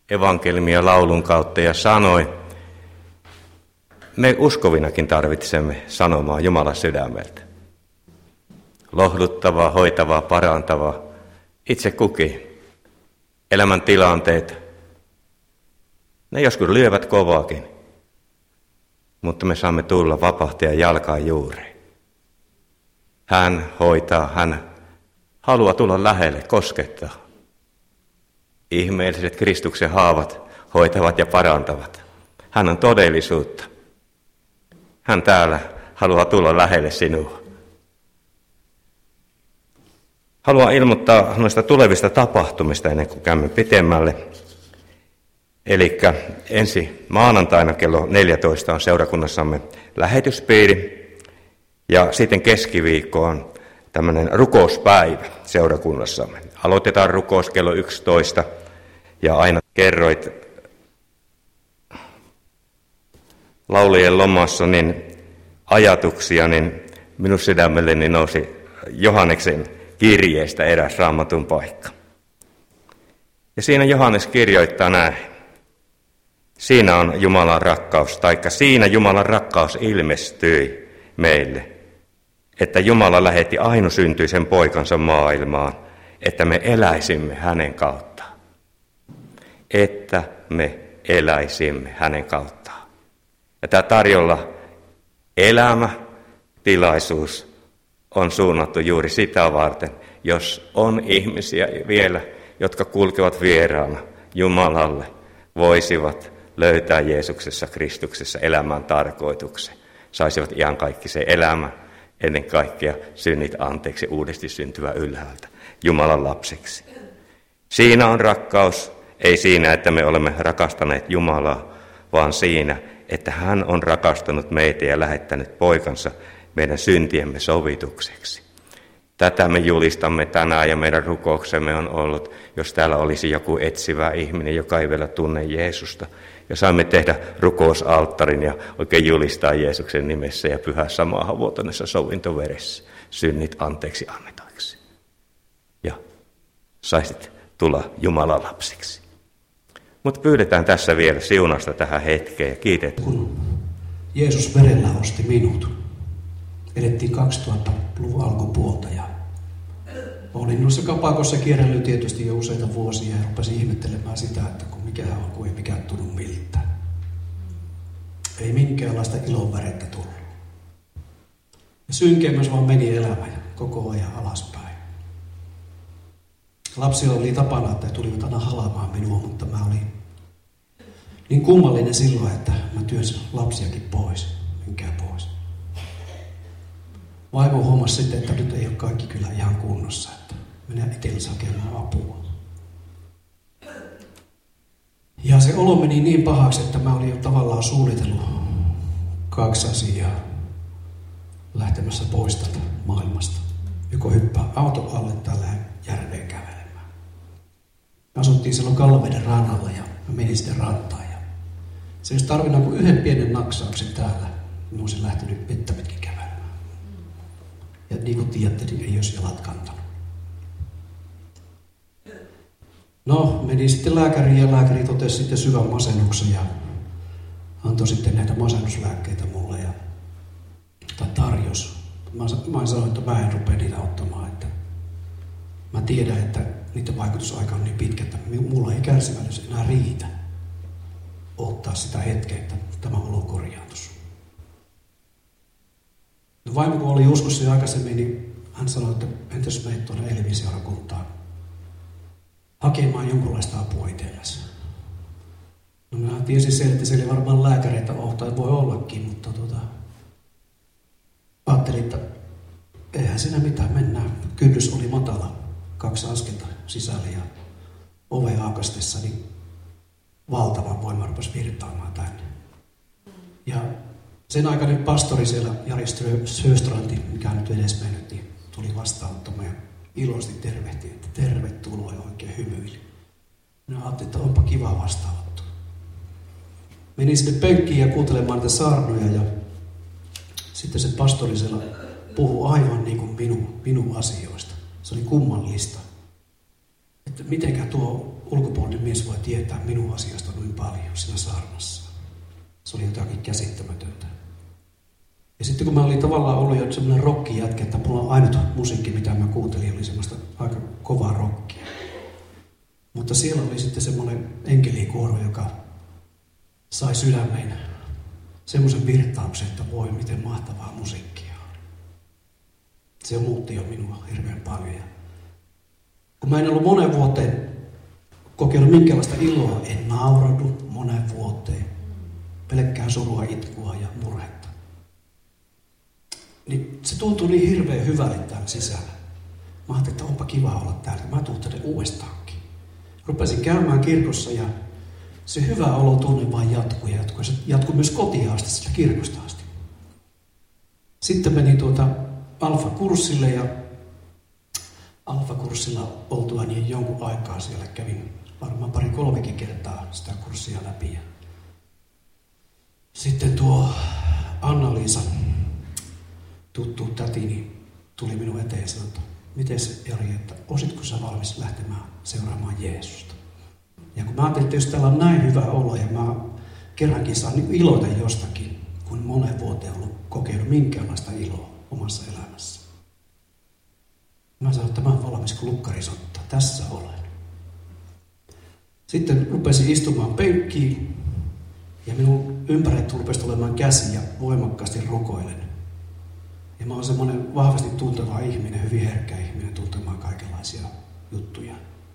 evankeliumia laulun kautta ja sanoi, me uskovinakin tarvitsemme sanomaa Jumalan sydämeltä. Lohduttavaa, hoitavaa, parantavaa, itse kukin. Elämän tilanteet, ne joskus lyövät kovaakin, mutta me saamme tulla vapahtajan jalkaan juureen. Hän hoitaa, hän haluaa tulla lähelle, koskettaa. Ihmeelliset Kristuksen haavat hoitavat ja parantavat. Hän on todellisuutta. Hän täällä haluaa tulla lähelle sinua. Haluan ilmoittaa noista tulevista tapahtumista ennen kuin käymme pitemmälle. Eli ensi maanantaina kello 14 on seurakunnassamme lähetyspiiri. Ja sitten keskiviikko on tämmöinen rukouspäivä seurakunnassamme. Aloitetaan rukous kello 11 ja aina kerroit laulujen lomassa niin ajatuksia, niin minun sydämelleni nousi Johanneksen kirjeestä eräs Raamatun paikka. Ja siinä Johannes kirjoittaa näin. Siinä on Jumalan rakkaus, taikka siinä Jumalan rakkaus ilmestyi meille, että Jumala lähetti ainusyntyisen poikansa maailmaan, että me eläisimme hänen kauttaan. Että me eläisimme hänen kauttaan. Ja tämä tarjolla elämätilaisuus on suunnattu juuri sitä varten, jos on ihmisiä vielä, jotka kulkevat vieraana Jumalalle, voisivat löytää Jeesuksessa, Kristuksessa elämän tarkoituksen. Saisivat iankaikkisen elämän, ennen kaikkea synnit anteeksi uudesti syntyvä ylhäältä, Jumalan lapseksi. Siinä on rakkaus, ei siinä, että me olemme rakastaneet Jumalaa, vaan siinä, että hän on rakastanut meitä ja lähettänyt poikansa meidän syntiemme sovitukseksi. Tätä me julistamme tänään ja meidän rukouksemme on ollut, jos täällä olisi joku etsivä ihminen, joka ei vielä tunne Jeesusta. Ja saamme tehdä rukousalttarin ja oikein julistaa Jeesuksen nimessä ja pyhässä maahanvuotoneessa sovintoveressä synnit anteeksi annetaiksi. Ja saisit tulla Jumalan lapsiksi. Mutta pyydetään tässä vielä siunasta tähän hetkeen ja kiitetään. Kun Jeesus verellä osti minut, elettiin 2000-luvun alkupuolta ja olin noissa kapakossa kierrellyt tietysti jo useita vuosia ja rupesin ihmettelemään sitä, että mikähän on, kun ei mikään tunnu miltään. Ei minkäänlaista ilonvärettä tullut. Ja synkeämmässä vaan meni elämä ja koko ajan alaspäin. Lapsilla oli tapana, että he tulivat aina halaamaan minua, mutta mä olin niin kummallinen silloin, että mä työnsin lapsiakin pois. Minkään pois. Vaimo huomasi sitten, että nyt ei ole kaikki kyllä ihan kunnossa, että mennään itsellesi hakemaan apua. Ja se olo meni niin pahaksi, että mä olin jo tavallaan suunnitellut 2 asiaa lähtemässä pois tältä maailmasta. Joko hyppää auto alle tai lähde järveen kävelemään. Me asuttiin silloin Kallaveden rannalla ja mä menin sitten rantaan. Ja se olisi tarvinnut kuin yhden pienen naksauksen täällä. Mä olisin lähtenyt vettä pitkin kävelemään. Ja niin kuin tiedätte, niin ei olisi jalat kantanut. No, menin sitten lääkäriin ja lääkäri totesi sitten syvän masennuksen ja antoi sitten näitä masennuslääkkeitä mulle ja tarjosi. Mä sanoin, että mä en rupea niitä ottamaan, että mä tiedän, että niiden vaikutusaika on niin pitkä, että mulla ei kärsivällisyys enää riitä ottaa sitä hetkeä, että tämä olo korjaantus. No vaimo, kun oli uskossa jo aikaisemmin, niin hän sanoi, että entäs menet tuonne Elvi-seurakuntaan hakemaan jonkunlaista apua itsellesi. No minä tiesin sen, että siellä ei varmaan lääkäreitä ole tai voi ollakin, mutta ajattelin, että eihän siinä mitään, mennään. Kynnys oli matala, 2 askelta sisälle ja ovea aukastessa, niin valtava voima rupesi virtaamaan tänne. Ja sen aikainen pastori siellä, Jari Sjöstrandi, mikä nyt edes mennyt, niin tuli vastaanottamaan ja iloisesti tervehti, että tervetuloa ja oikein hymyili. Minä ajattelin, että onpa kiva vastaanotto. Menin sinne penkkiin ja kuuntelemaan näitä saarnoja ja sitten se pastori siellä puhui aivan niin kuin minun asioista. Se oli kummallista. Että mitenkään tuo ulkopuolinen mies mies voi tietää minun asiasta noin paljon siinä saarnassa. Se oli jotakin käsittämätöntä. Ja sitten kun mä olin tavallaan ollut jo semmoinen rockijätkä, että mulla on ainut musiikki, mitä mä kuuntelin, oli semmoista aika kovaa rockia. Mutta siellä oli sitten semmoinen enkelikuoro, joka sai sydämeen semmoisen virtauksen, että voi, miten mahtavaa musiikkia on. Se muutti jo minua hirveän paljon. Ja kun mä en ollut monen vuoteen kokeillut minkäänlaista iloa, en nauradu monen vuoteen. Pelkkää surua, itkua ja murhetta. Niin se tuntui niin hirveän hyvälle täällä sisällä. Mä ajattelin, että onpa kiva olla täällä. Mä tuun tänne uudestaankin. Rupesin käymään kirkossa ja se hyvä olo tunne vain jatkui ja jatkui. Se jatkui myös kotiin asti, sitä kirkosta asti. Sitten menin alfakurssille ja alfakurssilla oltua niin jonkun aikaa siellä kävin varmaan 2-3 kertaa sitä kurssia läpi. Ja sitten tuo Anna-Liisa, tuttu tätini, tuli minun eteen ja sanoi, että mites Jari, että olisitko sä valmis lähtemään seuraamaan Jeesusta? Ja kun mä ajattelin, että jos täällä on näin hyvä olo ja mä kerrankin saan niin iloita jostakin, kun monen vuoteen ollut kokeillut minkäänlaista iloa omassa elämässä. Mä sanoin, että mä oon valmis kun lukkari soittaa. Tässä olen. Sitten rupesin istumaan penkkiin ja minun ympärillä rupesi olemaan käsi ja voimakkaasti rukoilen. Ja mä oon semmoinen vahvasti tunteva ihminen, hyvin herkkä ihminen tuntemaan kaikenlaisia juttuja.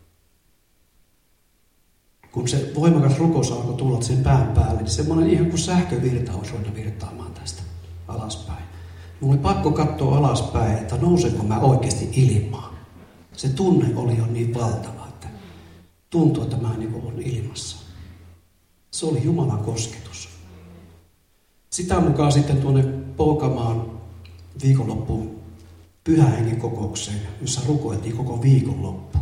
Kun se voimakas rukous alkoi tulla sen pään päälle, niin semmoinen ihan kuin sähkövirtaus ruvennut virtaamaan tästä alaspäin. Mulla oli pakko katsoa alaspäin, että nousenko mä oikeasti ilmaan. Se tunne oli jo niin valtava, että tuntui, että mä niin kuin olen ilmassa. Se oli Jumalan kosketus. Sitä mukaan sitten tuonne Poukamaan viikonloppuun Pyhän Hengen kokoukseen, jossa rukoiltiin koko viikonloppu.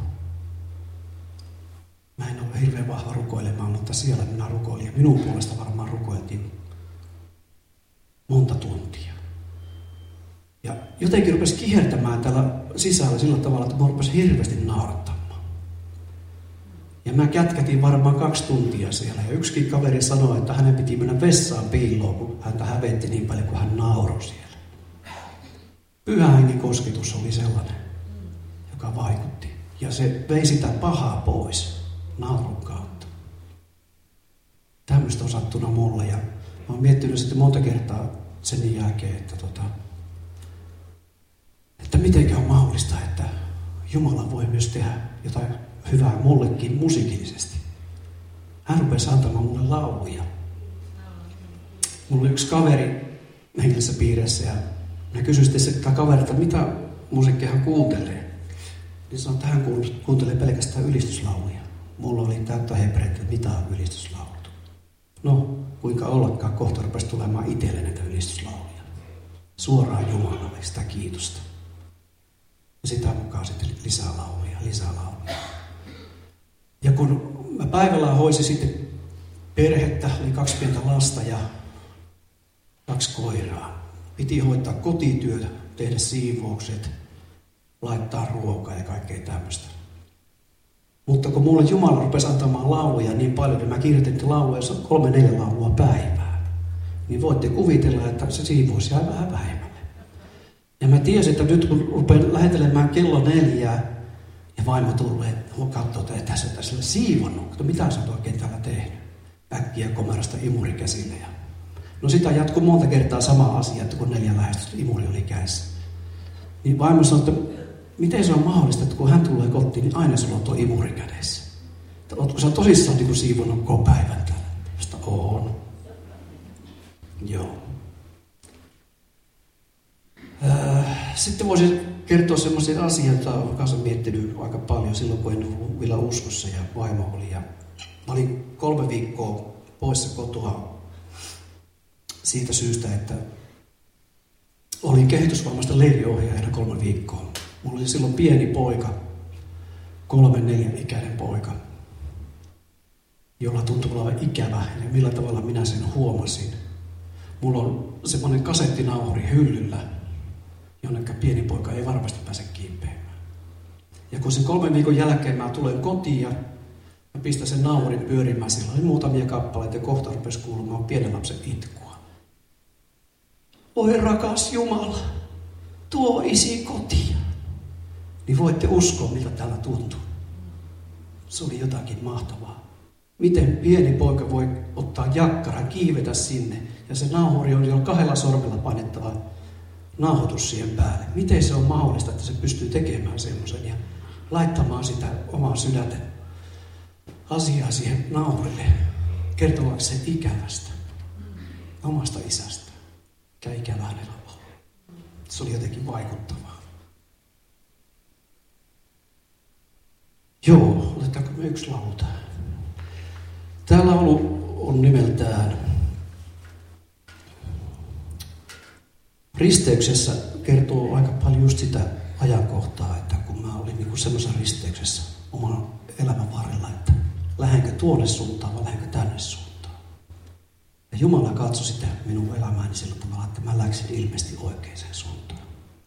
Mä en ole hirveän vahva rukoilemaan, mutta siellä minä rukoilin ja minun puolesta varmaan rukoiltiin monta tuntia. Ja jotenkin rupesi kihertämään täällä sisällä sillä tavalla, että mä rupesin hirveästi naurattamaan. Ja mä kätkätin varmaan 2 tuntia siellä. Ja yksikin kaveri sanoi, että hänen piti mennä vessaan piiloon, kun häntä hävetti niin paljon, kun hän nauroi siellä. Pyhän Hengen kosketus oli sellainen, joka vaikutti. Ja se vei sitä pahaa pois naurun kautta. Tämmöistä on sattunut mulle. Ja mä oon miettinyt sitten monta kertaa sen jälkeen, että mitenkä on mahdollista, että Jumala voi myös tehdä jotain hyvää mullekin musiikillisesti. Hän rupesi antamaan mulle lauluja. Mulla oli yksi kaveri hengellisessä piirissä ja mä kysyin sitten sitä kaverilta, mitä musiikkia hän kuuntelee. Niin sanoi, että hän kuuntelee pelkästään ylistyslauluja. Mulla oli täyttä hebreitä, että mitä on ylistyslaulut. No, kuinka ollakaan, kohta rupesi tulemaan itselle näitä ylistyslauluja. Suoraan Jumalalle sitä kiitosta. Ja sitä mukaan sitten lisää lauluja. Ja kun mä päivällä hoisin sitten perhettä, oli 2 pientä lasta ja 2 koiraa. Piti hoitaa kotityötä, tehdä siivoukset, laittaa ruokaa ja kaikkea tämmöistä. Mutta kun mulle Jumala rupesi antamaan lauluja niin paljon, niin mä kirjoitin lauluja 3-4 laulua päivään. Niin voitte kuvitella, että se siivous jää vähän vähemmälle. Ja mä tiesin, että nyt kun rupean lähetelemään kello 4 ja vaimo tulee katsoa, että tässä on tässä siivonnut. Mitä sä oot oikein täällä tehnyt? Äkkiä komerasta imuri käsille. No sitä jatkui monta kertaa sama asia, että kun 4 lähestystä imuri oli kädessä. Niin vaimo sanoi, että miten se on mahdollista, että kun hän tulee kotiin, niin aina sulla on tuo imuri kädessä. Että ootko sä tosissaan niin kuin siivonnut koko päivän täällä? Josta on. Joo. Sitten voisin kertoa semmoisia asioita, joita olen kanssa miettinyt aika paljon silloin, kun en ollut vielä uskossa ja vaimo oli. Ja mä olin 3 viikkoa poissa kotoa siitä syystä, että olin kehitysvammaisten leiriohjaajana 3 viikkoa. Mulla oli silloin pieni poika, 3-4-ikäinen poika, jolla tuntui olevan ikävä ja millä tavalla minä sen huomasin. Mulla on semmoinen kasettinauhuri hyllyllä, jonnekka pieni poika ei varmasti pääse kiipeämään. Ja kun sen 3 viikon jälkeen mä tulen kotiin ja ja pistä sen nauhurin pyörimään. Sillä oli muutamia kappaleita ja kohta rupesi kuulumaan pienen lapsen itkua. Oi rakas Jumala, tuo isi kotiin. Niin voitte uskoa, miltä täällä tuntuu. Se oli jotakin mahtavaa. Miten pieni poika voi ottaa jakkaran, kiivetä sinne ja se nauhuri on jo 2 sormella painettava nauhoitus siihen päälle. Miten se on mahdollista, että se pystyy tekemään semmoisen ja laittamaan sitä omaa sydäntä asiaa siihen nauhurille, kertoakseen ikävästä omasta isästä, mikä ikävä hänellä on. Se oli jotenkin vaikuttavaa. Joo, otetaanko me yksi laulu tähän? Tämä laulu on nimeltään Risteyksessä, kertoo aika paljon just sitä ajankohtaa, että kun mä olin niin semmoisessa risteyksessä oman elämän varrella, että lähdenkö tuonne suuntaan vai lähdenkö tänne suuntaan. Ja Jumala katsoi sitä minun elämääni sillä tavalla, että mä läksin ilmeisesti oikeaan suuntaan.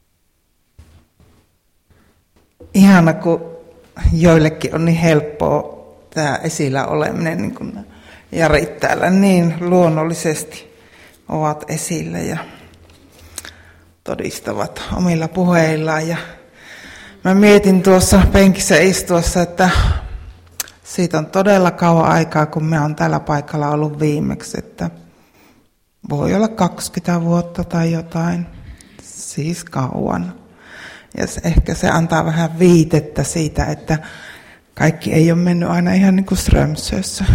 Ihana, kun joillekin on niin helppoa tämä esillä oleminen, niin kuin Jari täällä niin luonnollisesti ovat esillä ja todistavat omilla puheillaan. Ja mä mietin tuossa penkissä istuessa, että siitä on todella kauan aikaa, kun mä oon tällä paikalla ollut viimeksi, että voi olla 20 vuotta tai jotain, siis kauan. Ja ehkä se antaa vähän viitettä siitä, että kaikki ei ole mennyt aina ihan niin kuin Strömsössä.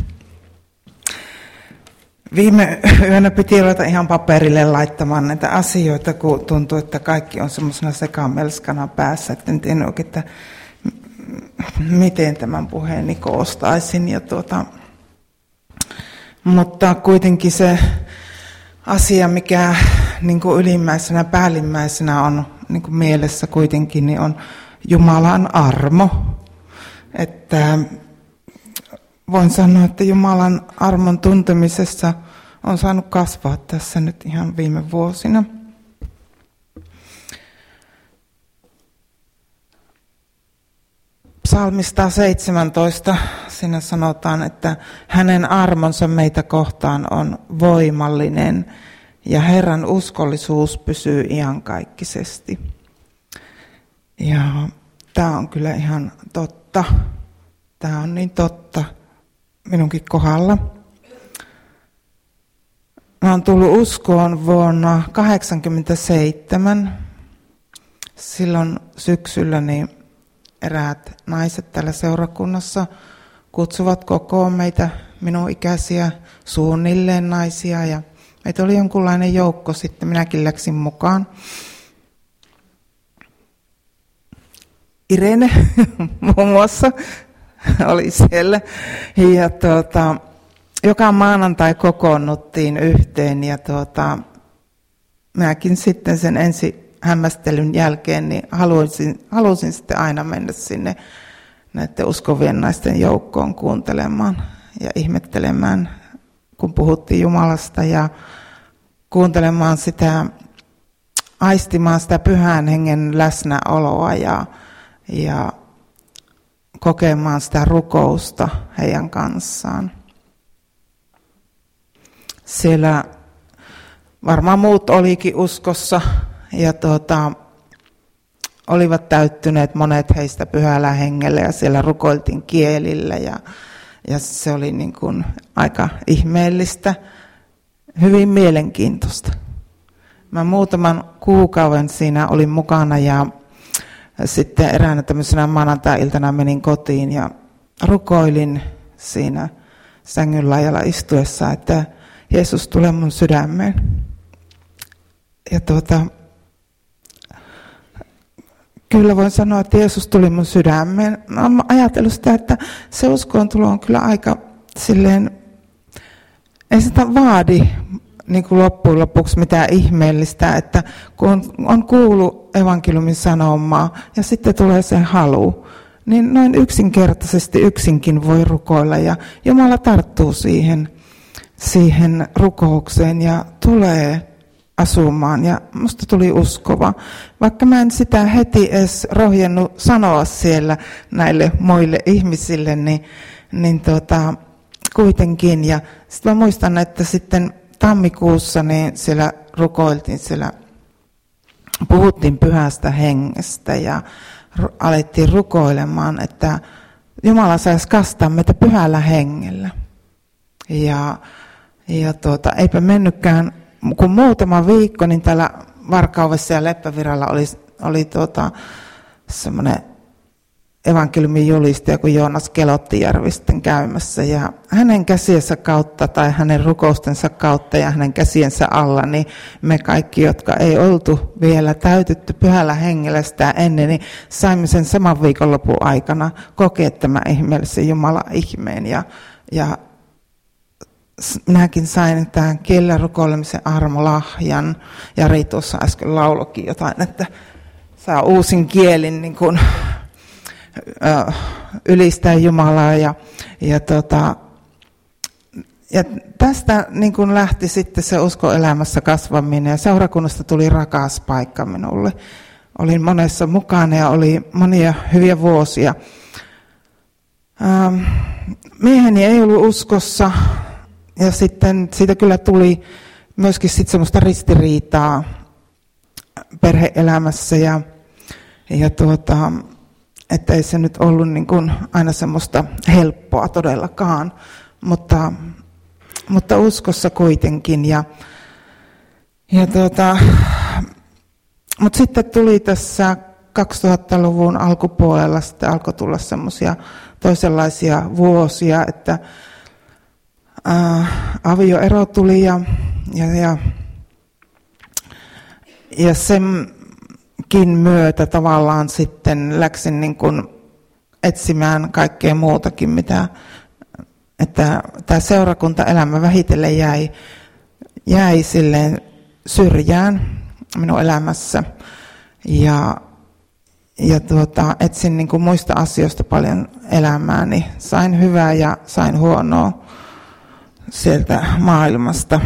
Viime yönä piti ruveta ihan paperille laittamaan näitä asioita, kun tuntuu, että kaikki on semmoisena sekamelskana päässä, että en tiedä oikein, että miten tämän puheeni koostaisin. Mutta kuitenkin se asia, mikä niin kuin ylimmäisenä, päällimmäisenä on niin kuin mielessä kuitenkin, niin on Jumalan armo. Että voin sanoa, että Jumalan armon tuntemisessa on saanut kasvaa tässä nyt ihan viime vuosina. Psalmista 17, siinä sanotaan, että hänen armonsa meitä kohtaan on voimallinen ja Herran uskollisuus pysyy iankaikkisesti. Ja tämä on kyllä ihan totta. Tämä on niin totta minunkin kohdalla. Mä oon tullut uskoon vuonna 1987. Silloin syksyllä niin eräät naiset täällä seurakunnassa kutsuvat kokoon meitä, minun ikäisiä, suunnilleen naisia. Ja meitä oli jonkunlainen joukko, sitten minäkin läksin mukaan. Irene muun muassa oli siellä. Ja joka maanantai kokoonnuttiin yhteen ja minäkin sitten sen ensi hämmästelyn jälkeen niin halusin sitten aina mennä sinne näiden uskovien naisten joukkoon kuuntelemaan ja ihmettelemään, kun puhuttiin Jumalasta ja kuuntelemaan sitä, aistimaan sitä pyhän hengen läsnäoloa ja kokemaan sitä rukousta heidän kanssaan. Siellä varmaan muut olikin uskossa ja olivat täyttyneet monet heistä pyhällä hengellä ja siellä rukoiltiin kielillä ja se oli niin kuin aika ihmeellistä, hyvin mielenkiintoista. Mä muutaman kuukauden siinä olin mukana ja sitten eräänä tämmöisenä maanantai-iltana menin kotiin ja rukoilin siinä sängyn laajalla istuessa, että Jeesus tulee mun sydämeen. Ja kyllä voin sanoa, että Jeesus tuli mun sydämeen. Mä oon ajatellut sitä, että se uskoontulo on kyllä aika silleen, ei sitä vaadi niin kuin loppujen lopuksi mitään ihmeellistä, että kun on kuullut evankeliumin sanomaa ja sitten tulee se halu, niin noin yksinkertaisesti yksinkin voi rukoilla ja Jumala tarttuu siihen rukoukseen ja tulee asumaan ja musta tuli uskova. Vaikka mä en sitä heti edes rohjennut sanoa siellä näille muille ihmisille, niin kuitenkin. Ja sitten mä muistan, että sitten tammikuussa niin siellä rukoiltiin, siellä puhuttiin Pyhästä Hengestä ja alettiin rukoilemaan, että Jumala saisi kastaa meitä Pyhällä Hengellä. Ja eipä mennytkään, kun muutama viikko, niin täällä Varkaudessa ja Leppävirralla oli semmoinen evankeliumin julistaja, kun Joonas Kelottijärvi sitten käymässä. Ja hänen käsiensä kautta tai hänen rukoustensa kautta ja hänen käsiensä alla, niin me kaikki, jotka ei oltu vielä täytetty Pyhällä Hengellä sitä ennen, niin saimme sen saman viikonlopun aikana kokea tämän ihmeellisen Jumalan ihmeen. Ja minäkin sain tämän kielellä rukoilemisen armolahjan, ja Ri tuossa äsken laulokin jotain, että saa uusin kielin niin kuin ylistää Jumalaa ja tästä niin kuin lähti sitten se uskoelämässä kasvaminen ja seurakunnasta tuli rakas paikka minulle. Olin monessa mukana ja oli monia hyviä vuosia. Mieheni ei ollut uskossa ja sitten siitä kyllä tuli myöskin sitten semmoista ristiriitaa perhe-elämässä ja että ei se nyt ollut niin kuin aina semmoista helppoa todellakaan, mutta uskossa kuitenkin. Mutta sitten tuli tässä 2000-luvun alkupuolella, sitten alkoi tulla semmoisia toisenlaisia vuosia, että avioero tuli ja senkin myötä tavallaan sitten läksin niin kuin etsimään kaikkea muutakin, että tämä seurakuntaelämä vähitellen jäi silleen syrjään minun elämässä ja etsin niin kuin muista asioista paljon elämääni. Sain hyvää ja sain huonoa sieltä maailmasta.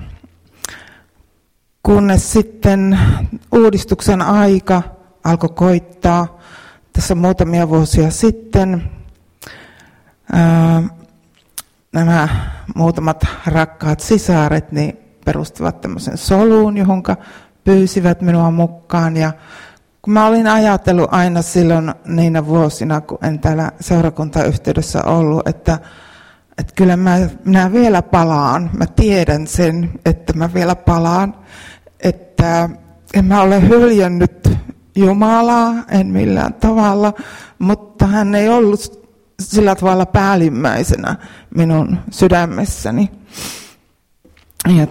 Kunnes sitten uudistuksen aika alkoi koittaa tässä muutamia vuosia sitten. Nämä muutamat rakkaat sisaret niin perustivat tämmöisen soluun, johonka pyysivät minua mukaan. Ja kun mä olin ajatellut aina silloin niinä vuosina, kun en täällä seurakuntayhteydessä ollut, että kyllä minä vielä palaan. Mä tiedän sen, että mä vielä palaan. Että en mä ole hyljännyt Jumalaa, en millään tavalla, mutta hän ei ollut sillä tavalla päällimmäisenä minun sydämessäni. Ja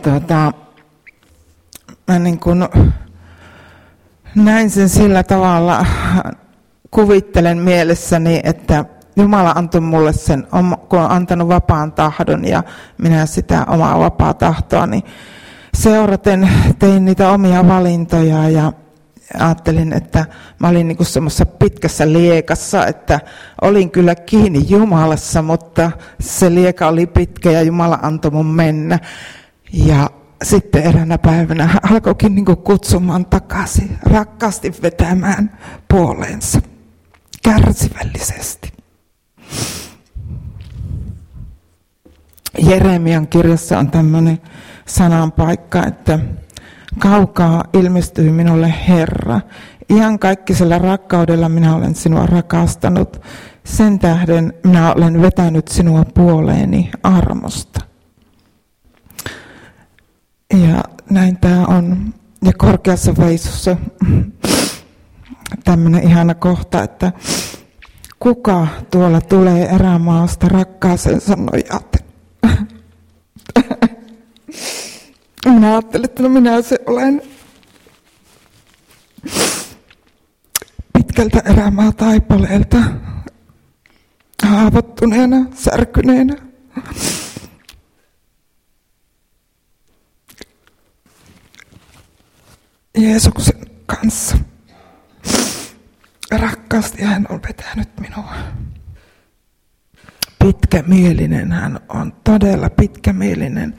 mä niin kuin näin sen sillä tavalla, kuvittelen mielessäni, että Jumala antoi mulle sen, kun on antanut vapaan tahdon ja minä sitä omaa vapaa tahtoani seuraten tein niitä omia valintoja ja ajattelin, että mä olin niin kuin semmoisessa pitkässä liekassa, että olin kyllä kiinni Jumalassa, mutta se lieka oli pitkä ja Jumala antoi mun mennä. Ja sitten eräänä päivänä hän alkoikin niin kuin kutsumaan takaisin, rakkaasti vetämään puoleensa, kärsivällisesti. Jeremian kirjassa on tämmöinen sananpaikka, että kaukaa ilmestyi minulle Herra. Iankaikkisella rakkaudella minä olen sinua rakastanut. Sen tähden minä olen vetänyt sinua puoleeni armosta. Ja näin tämä on. Ja korkeassa veisussa tämmöinen ihana kohta, että kuka tuolla tulee erämaasta rakkaasensa nojaten. Minä ajattelin, että minä se olen pitkältä erämaa taipaleelta, haavoittuneena, särkyneenä. Jeesuksen kanssa. Rakkaasti hän on vetänyt minua. Pitkämielinen hän on, todella pitkämielinen.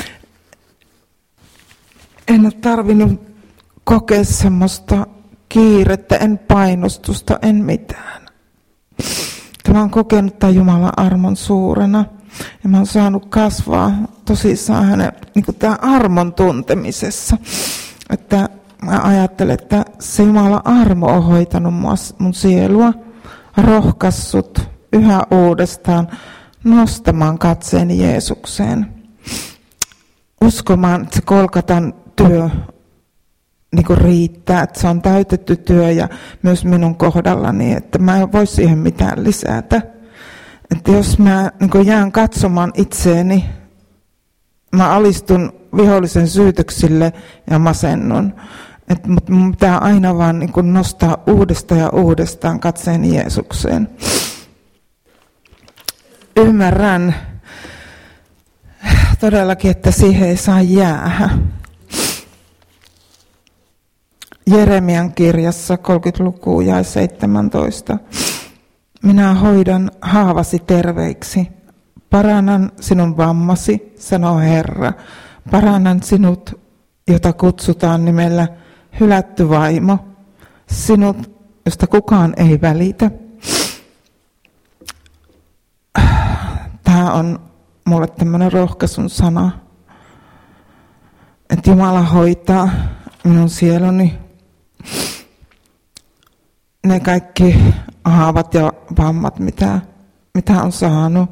En ole tarvinnut kokea semmoista kiirettä, en painostusta, en mitään. mä oon kokenut tämän Jumalan armon suurena. Ja mä oon saanut kasvaa tosissaan hänen niin kuin tämän armon tuntemisessa. Että mä ajattelen, että se Jumalan armo on hoitanut mun sielua, rohkaissut yhä uudestaan nostamaan katseeni Jeesukseen. Uskomaan, että se Golgatan työ niin kuin riittää, että se on täytetty työ ja myös minun kohdallani, että mä en voi siihen mitään lisätä. Että jos mä niin kuin jään katsomaan itseeni, mä alistun vihollisen syytöksille ja masennun. Mutta mun pitää aina vaan niin kuin nostaa uudestaan ja uudestaan katseeni Jeesukseen. Ymmärrän todellakin, että siihen ei saa jäädä. Jeremian kirjassa 30 jae 17. Minä hoidan haavasi terveiksi. Parannan sinun vammasi, sanoo Herra. Parannan sinut, jota kutsutaan nimellä hylätty vaimo. Sinut, josta kukaan ei välitä. Tämä on mulle tämmöinen rohkaisun sana. Että Jumala hoitaa minun sieluni. Ne kaikki haavat ja vammat, mitä on saanut.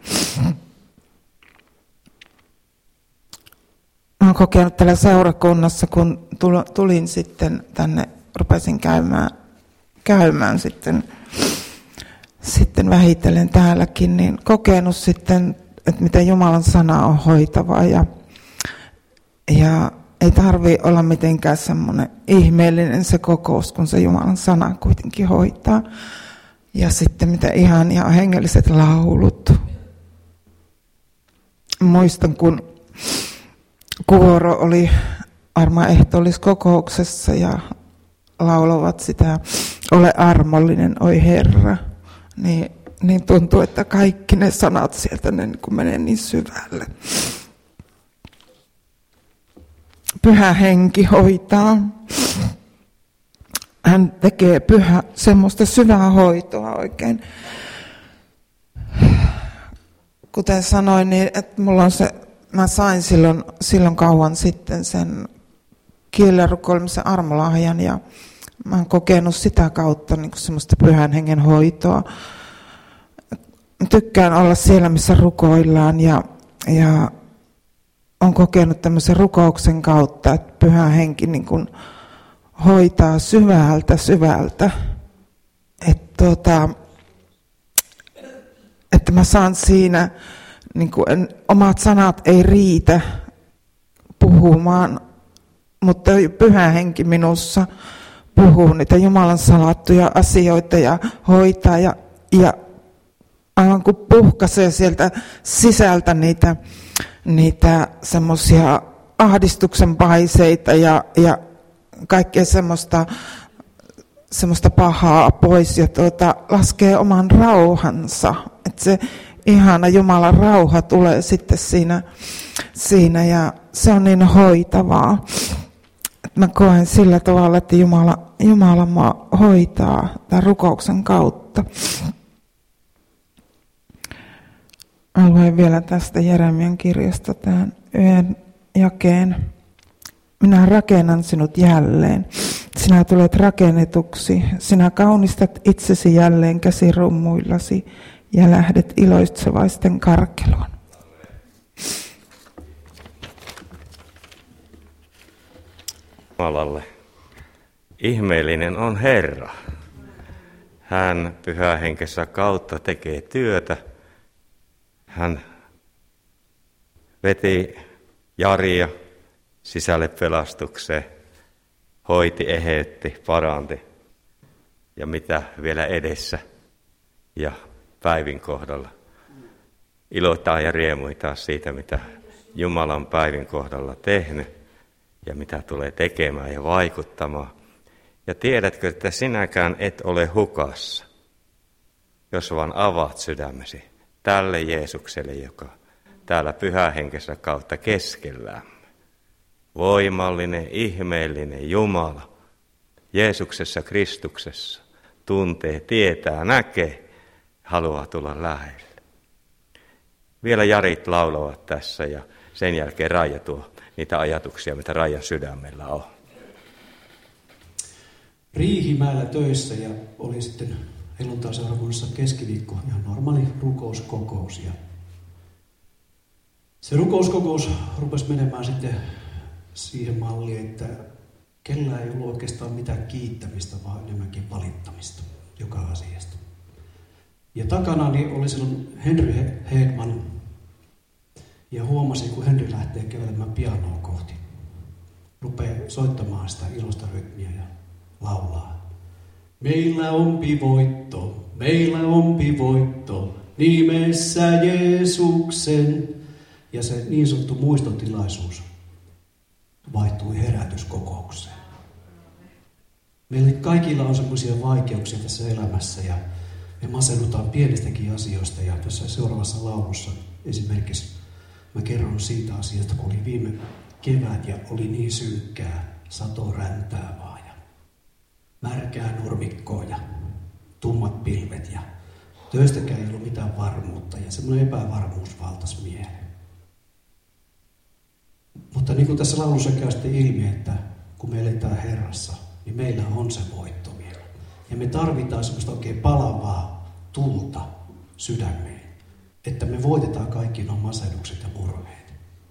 Mä oon kokenut täällä seurakunnassa, kun tulin sitten tänne, rupesin käymään sitten vähitellen täälläkin, niin kokenut sitten, että miten Jumalan sana on hoitava ja ei tarvitse olla mitenkään semmoinen ihmeellinen se kokous, kun se Jumalan sana kuitenkin hoitaa. Ja sitten mitä ihania hengelliset laulut. Muistan, kun kuoro oli Arma ehtoolliskokouksessa ja laulavat sitä ole armollinen, oi Herra. Niin tuntuu, että kaikki ne sanat sieltä ne niin kuin menee niin syvälle. Pyhä henki hoitaa. Hän tekee semmoista syvää hoitoa oikein. Kuten sanoin, niin että mulla on mä sain silloin kauan sitten sen kielellä rukoilemisen armolahjan ja mä oon kokenut sitä kautta niin kuin semmoista pyhän hengen hoitoa. Tykkään olla siellä, missä rukoillaan ja on kokenut tämmöisen rukouksen kautta, että pyhä henki niin kuin hoitaa syvältä. Että mä saan siinä, niin kuin omat sanat ei riitä puhumaan, mutta pyhä henki minussa puhuu niitä Jumalan salattuja asioita ja hoitaa ja aivan kuin puhkaisee sieltä sisältä niitä semmoisia ahdistuksen paiseita ja kaikkea semmoista pahaa pois ja laskee oman rauhansa. Että se ihana Jumalan rauha tulee sitten siinä ja se on niin hoitavaa. Että mä koen sillä tavalla, että Jumala mua hoitaa tämän rukouksen kautta. Mä luen vielä tästä Jeremian kirjasta tämän yhden jakeen. Minä rakennan sinut jälleen. Sinä tulet rakennetuksi. Sinä kaunistat itsesi jälleen käsirummuillasi ja lähdet iloitsevaisten karkeloon. Jumalalle. Ihmeellinen on Herra. Hän pyhähenkensä kautta tekee työtä. Hän veti Jaria sisälle pelastukseen, hoiti, eheytti, paranti ja mitä vielä edessä ja päivin kohdalla. Iloitaan ja riemuitaan siitä, mitä Jumalan päivin kohdalla tehnyt ja mitä tulee tekemään ja vaikuttamaan. Ja tiedätkö, että sinäkään et ole hukassa, jos vaan avaat sydämesi tälle Jeesukselle, joka täällä pyhähenkensä kautta keskellämme. Voimallinen, ihmeellinen Jumala Jeesuksessa Kristuksessa tuntee, tietää, näkee haluaa tulla lähelle. Vielä Jarit laulavat tässä ja sen jälkeen Raija tuo niitä ajatuksia, mitä Raijan sydämellä on. Riihimäellä töissä ja oli sitten helluntaiseurakunnassa keskiviikko ihan normaali rukouskokous. Ja se rukouskokous rupesi menemään sitten siihen malliin, että kellään ei ollut oikeastaan mitään kiittämistä, vaan enemmänkin valittamista joka asiasta. Ja takana oli silloin Henry Hedman. Ja huomasin, kun Henry lähtee kävelemään pianoa kohti. Rupeaa soittamaan sitä iloista rytmiä ja laulaa. Meillä onpi voitto, nimessä Jeesuksen. Ja se niin sanottu muistotilaisuus vaihtui herätyskokoukseen. Meillä kaikilla on semmoisia vaikeuksia tässä elämässä ja me masennutaan pienistäkin asioista. Ja tässä seuraavassa laulussa esimerkiksi mä kerron siitä asiasta, kun oli viime kevät ja oli niin synkkää, sato räntää vaan ja märkää nurmikkoa ja tummat pilvet ja töistäkään ei ollut mitään varmuutta ja semmoinen epävarmuus valtasi mieleen. Mutta niin kuin tässä laulussa käy sitten ilmi, että kun me eletään Herrassa, niin meillä on se voitto vielä. Ja me tarvitaan semmoista oikein palavaa tulta sydämeen, että me voitetaan kaikki nuo masennukset ja murheet.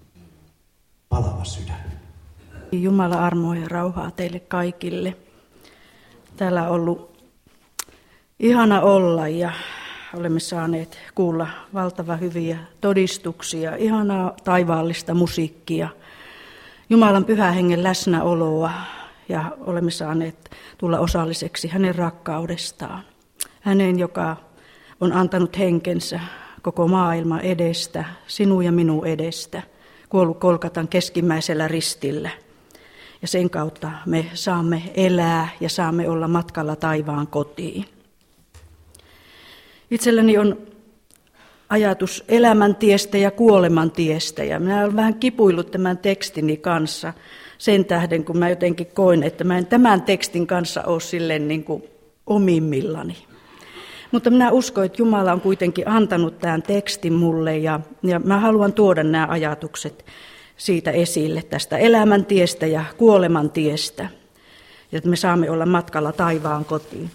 Palava sydän. Jumala armoa ja rauhaa teille kaikille. Täällä on ollut ihana olla ja olemme saaneet kuulla valtavan hyviä todistuksia, ihanaa taivaallista musiikkia, Jumalan pyhän hengen läsnäoloa ja olemme saaneet tulla osalliseksi hänen rakkaudestaan. Hänen, joka on antanut henkensä koko maailman edestä, sinun ja minun edestä, kuollut Golgatan keskimmäisellä ristillä. Ja sen kautta me saamme elää ja saamme olla matkalla taivaan kotiin. Itselläni on ajatus elämäntiestä ja kuolemantiestä ja minä olen vähän kipuillut tämän tekstini kanssa sen tähden, kun mä jotenkin koin, että mä en tämän tekstin kanssa ole silleen niin kuin omimmillani. Mutta minä uskon, että Jumala on kuitenkin antanut tämän tekstin mulle ja mä haluan tuoda nämä ajatukset siitä esille, tästä elämäntiestä ja kuolemantiestä, ja että me saamme olla matkalla taivaan kotiin.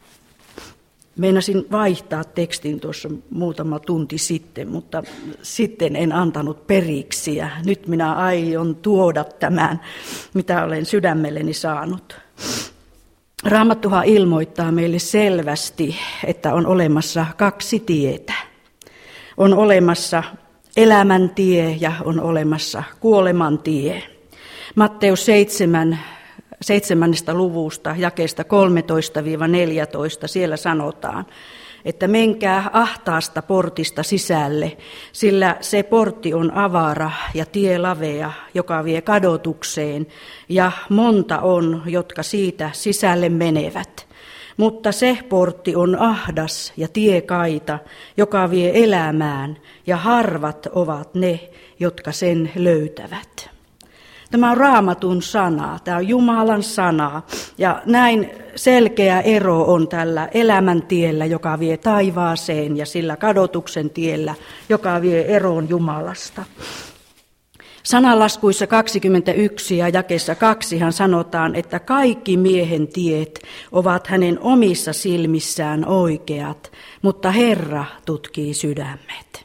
Meinasin vaihtaa tekstin tuossa muutama tunti sitten, mutta sitten en antanut periksi ja nyt minä aion tuoda tämän, mitä olen sydämelleni saanut. Raamattuhan ilmoittaa meille selvästi, että on olemassa kaksi tietä. On olemassa elämäntie ja on olemassa kuolemantie. Matteus 7. luvusta, jakeesta 13-14, siellä sanotaan, että menkää ahtaasta portista sisälle, sillä se portti on avara ja tie lavea, joka vie kadotukseen, ja monta on, jotka siitä sisälle menevät. Mutta se portti on ahdas ja tie kaita, joka vie elämään, ja harvat ovat ne, jotka sen löytävät. Tämä on Raamatun sana, tämä on Jumalan sana, ja näin selkeä ero on tällä elämäntiellä, joka vie taivaaseen, ja sillä kadotuksen tiellä, joka vie eroon Jumalasta. Sananlaskuissa 21 ja jakeessa 2 sanotaan, että kaikki miehen tiet ovat hänen omissa silmissään oikeat, mutta Herra tutkii sydämet.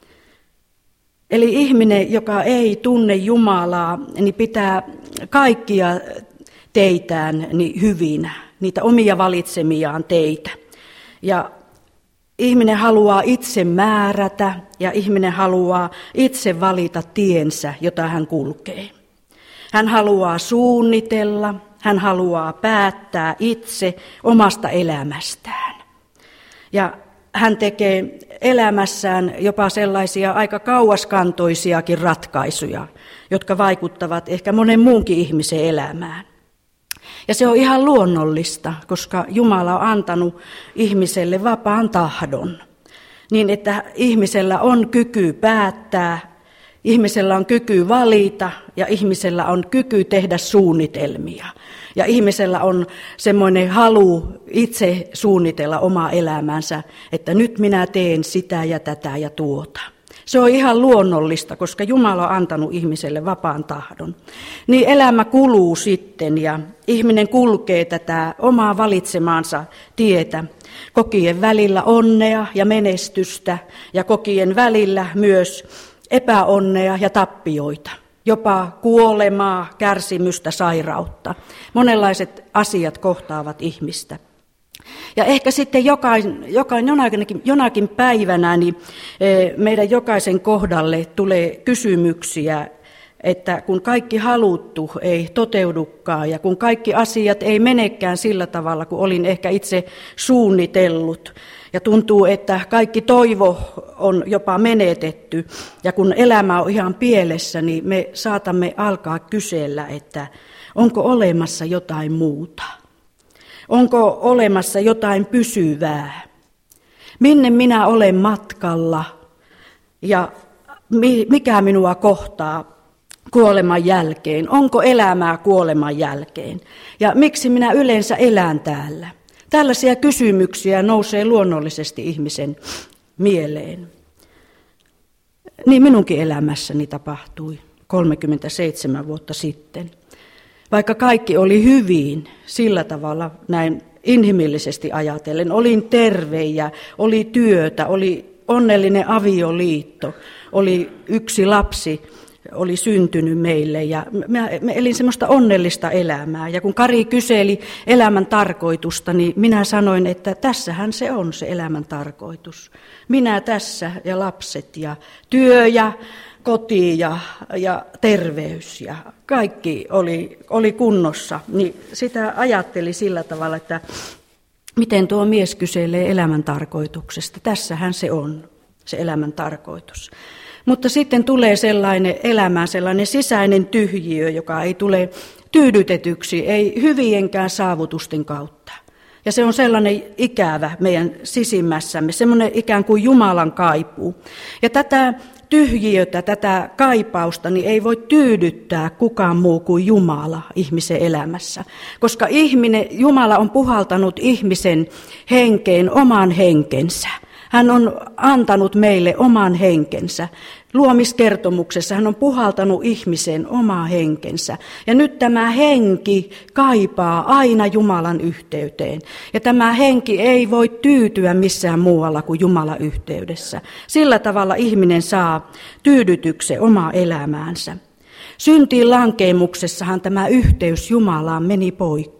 Eli ihminen, joka ei tunne Jumalaa, niin pitää kaikkia teitään niin hyvinä, niitä omia valitsemiaan teitä. Ja ihminen haluaa itse määrätä ja ihminen haluaa itse valita tiensä, jota hän kulkee. Hän haluaa suunnitella, hän haluaa päättää itse omasta elämästään. Ja hän tekee elämässään jopa sellaisia aika kauaskantoisiakin ratkaisuja, jotka vaikuttavat ehkä monen muunkin ihmisen elämään. Ja se on ihan luonnollista, koska Jumala on antanut ihmiselle vapaan tahdon, niin että ihmisellä on kyky päättää Ihmisellä on kyky valita ja ihmisellä on kyky tehdä suunnitelmia. Ja ihmisellä on semmoinen halu itse suunnitella omaa elämänsä, että nyt minä teen sitä ja tätä ja tuota. Se on ihan luonnollista, koska Jumala on antanut ihmiselle vapaan tahdon. Niin elämä kuluu sitten ja ihminen kulkee tätä omaa valitsemaansa tietä, kokien välillä onnea ja menestystä ja kokien välillä myös epäonnea ja tappioita. Jopa kuolemaa, kärsimystä, sairautta. Monenlaiset asiat kohtaavat ihmistä. Ja ehkä sitten jonakin päivänä niin meidän jokaisen kohdalle tulee kysymyksiä, että kun kaikki haluttu ei toteudukaan ja kun kaikki asiat ei menekään sillä tavalla, kuin olin ehkä itse suunnitellut. Ja tuntuu, että kaikki toivo on jopa menetetty ja kun elämä on ihan pielessä, niin me saatamme alkaa kysellä, että onko olemassa jotain muuta? Onko olemassa jotain pysyvää? Minne minä olen matkalla ja mikä minua kohtaa kuoleman jälkeen? Onko elämää kuoleman jälkeen? Ja miksi minä yleensä elän täällä? Tällaisia kysymyksiä nousee luonnollisesti ihmisen mieleen. Niin minunkin elämässäni tapahtui 37 vuotta sitten. Vaikka kaikki oli hyvin sillä tavalla näin inhimillisesti ajatellen, olin terve ja oli työtä, oli onnellinen avioliitto, oli yksi lapsi, oli syntynyt meille ja me elin semmoista onnellista elämää. Ja kun Kari kyseli elämän tarkoitusta, niin minä sanoin, että tässähän se on se elämän tarkoitus. Minä tässä ja lapset ja työ ja koti ja terveys ja kaikki oli kunnossa. Niin sitä ajatteli sillä tavalla, että miten tuo mies kyselee elämän tarkoituksesta. Tässähän se on se elämän tarkoitus. Mutta sitten tulee sellainen sisäinen tyhjiö, joka ei tule tyydytetyksi, ei hyvienkään saavutusten kautta. Ja se on sellainen ikävä meidän sisimmässämme, semmoinen ikään kuin Jumalan kaipuu. Ja tätä tyhjiötä, tätä kaipausta, niin ei voi tyydyttää kukaan muu kuin Jumala ihmisen elämässä. Koska Jumala on puhaltanut ihmisen henkeen oman henkensä. Hän on antanut meille oman henkensä. Luomiskertomuksessa hän on puhaltanut ihmisen omaa henkensä. Ja nyt tämä henki kaipaa aina Jumalan yhteyteen. Ja tämä henki ei voi tyytyä missään muualla kuin Jumalan yhteydessä. Sillä tavalla ihminen saa tyydytyksen omaa elämäänsä. Syntiin lankeemuksessahan tämä yhteys Jumalaan meni poikki.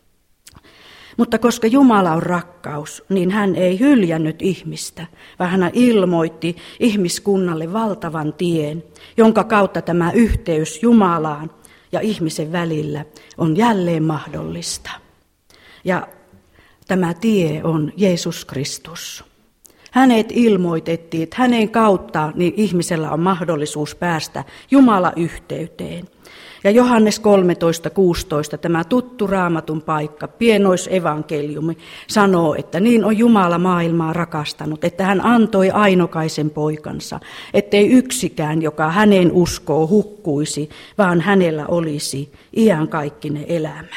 Mutta koska Jumala on rakkaus, niin hän ei hyljännyt ihmistä, vaan hän ilmoitti ihmiskunnalle valtavan tien, jonka kautta tämä yhteys Jumalaan ja ihmisen välillä on jälleen mahdollista. Ja tämä tie on Jeesus Kristus. Hänet ilmoitettiin, että hänen kauttaan niin ihmisellä on mahdollisuus päästä Jumala-yhteyteen. Ja Johannes 13:16, tämä tuttu Raamatun paikka, pienoisevankeliumi, sanoo, että niin on Jumala maailmaa rakastanut, että hän antoi ainokaisen poikansa, ettei yksikään, joka hänen uskoo, hukkuisi, vaan hänellä olisi iankaikkinen elämä.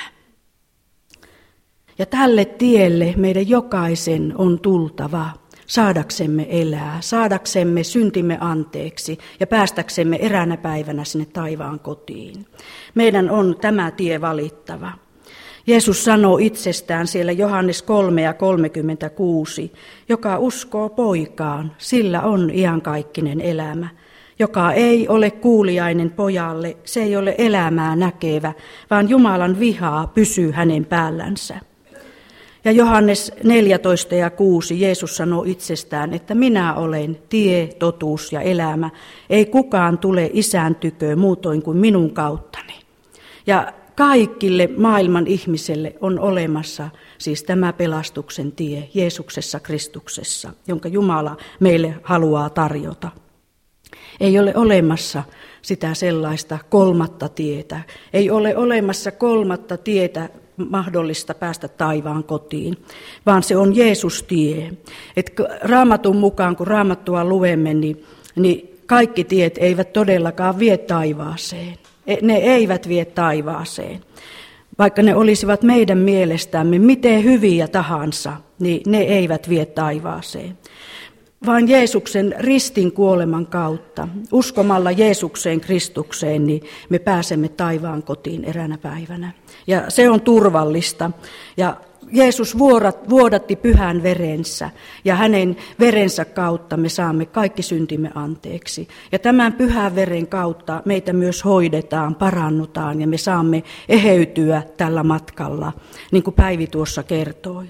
Ja tälle tielle meidän jokaisen on tultava. Saadaksemme elää, saadaksemme syntimme anteeksi ja päästäksemme eräänä päivänä sinne taivaan kotiin. Meidän on tämä tie valittava. Jeesus sanoo itsestään siellä Johannes 3:36, joka uskoo poikaan, sillä on iankaikkinen elämä. Joka ei ole kuuliainen pojalle, se ei ole elämää näkevä, vaan Jumalan vihaa pysyy hänen päällänsä. Ja Johannes 14:6 Jeesus sanoo itsestään, että minä olen tie, totuus ja elämä. Ei kukaan tule Isän tykö muutoin kuin minun kauttani. Ja kaikille maailman ihmiselle on olemassa siis tämä pelastuksen tie Jeesuksessa Kristuksessa, jonka Jumala meille haluaa tarjota. Ei ole olemassa sitä sellaista kolmatta tietä. Ei ole olemassa kolmatta tietä mahdollista päästä taivaan kotiin, vaan se on Jeesus-tie. Et Raamatun mukaan, kun Raamattua luemme, niin kaikki tiet eivät todellakaan vie taivaaseen. Ne eivät vie taivaaseen. Vaikka ne olisivat meidän mielestämme miten hyviä tahansa, niin ne eivät vie taivaaseen. Vaan Jeesuksen ristin kuoleman kautta, uskomalla Jeesukseen Kristukseen, niin me pääsemme taivaan kotiin eräänä päivänä. Ja se on turvallista. Ja Jeesus vuodatti pyhän verensä, ja hänen verensä kautta me saamme kaikki syntimme anteeksi. Ja tämän pyhän veren kautta meitä myös hoidetaan, parannutaan, ja me saamme eheytyä tällä matkalla, niin kuin Päivi tuossa kertoi.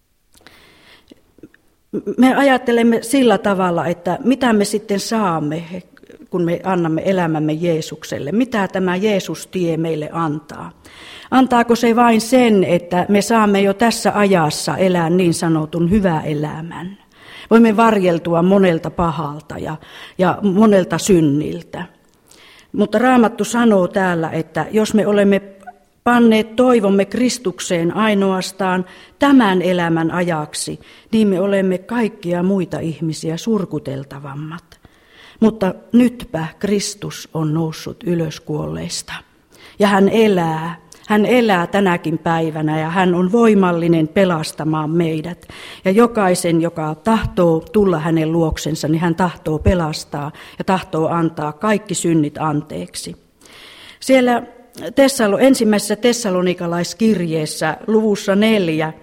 Me ajattelemme sillä tavalla, että mitä me sitten saamme, kun me annamme elämämme Jeesukselle. Mitä tämä Jeesus-tie meille antaa? Antaako se vain sen, että me saamme jo tässä ajassa elää niin sanotun hyvän elämän? Voimme varjeltua monelta pahalta ja monelta synniltä. Mutta Raamattu sanoo täällä, että jos me olemme panneet toivomme Kristukseen ainoastaan tämän elämän ajaksi, niin me olemme kaikkia muita ihmisiä surkuteltavammat. Mutta nytpä Kristus on noussut ylös kuolleista. Ja hän elää tänäkin päivänä ja hän on voimallinen pelastamaan meidät. Ja jokaisen, joka tahtoo tulla hänen luoksensa, niin hän tahtoo pelastaa ja tahtoo antaa kaikki synnit anteeksi. Siellä ensimmäisessä tessalonikalaiskirjeessä luvussa 4,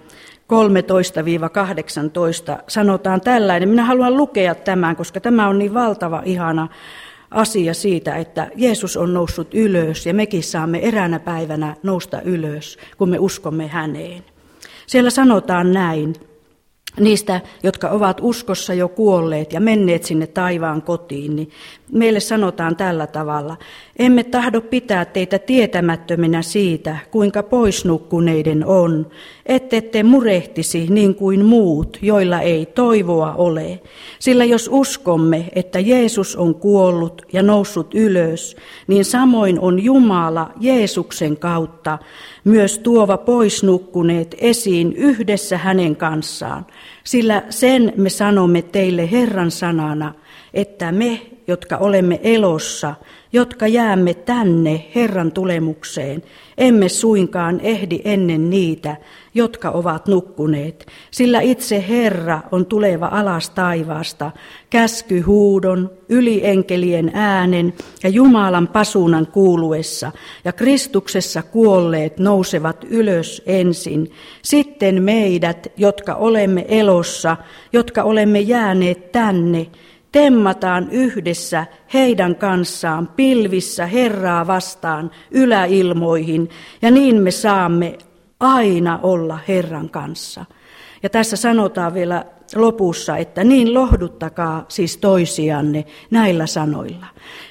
13-18 sanotaan tällainen. Minä haluan lukea tämän, koska tämä on niin valtava ihana asia siitä, että Jeesus on noussut ylös ja mekin saamme eräänä päivänä nousta ylös, kun me uskomme häneen. Siellä sanotaan näin. Niistä, jotka ovat uskossa jo kuolleet ja menneet sinne taivaan kotiin, niin meille sanotaan tällä tavalla. Emme tahdo pitää teitä tietämättöminä siitä, kuinka poisnukkuneiden on, ettette murehtisi niin kuin muut, joilla ei toivoa ole. Sillä jos uskomme, että Jeesus on kuollut ja noussut ylös, niin samoin on Jumala Jeesuksen kautta myös tuova poisnukkuneet esiin yhdessä hänen kanssaan. Sillä sen me sanomme teille Herran sanana, että me, jotka olemme elossa, jotka jäämme tänne Herran tulemukseen, emme suinkaan ehdi ennen niitä, jotka ovat nukkuneet. Sillä itse Herra on tuleva alas taivaasta, käskyhuudon, ylienkelien äänen ja Jumalan pasuunan kuuluessa, ja Kristuksessa kuolleet nousevat ylös ensin. Sitten meidät, jotka olemme elossa, jotka olemme jääneet tänne, temmataan yhdessä heidän kanssaan pilvissä Herraa vastaan yläilmoihin, ja niin me saamme aina olla Herran kanssa. Ja tässä sanotaan vielä lopussa, että niin lohduttakaa siis toisianne näillä sanoilla.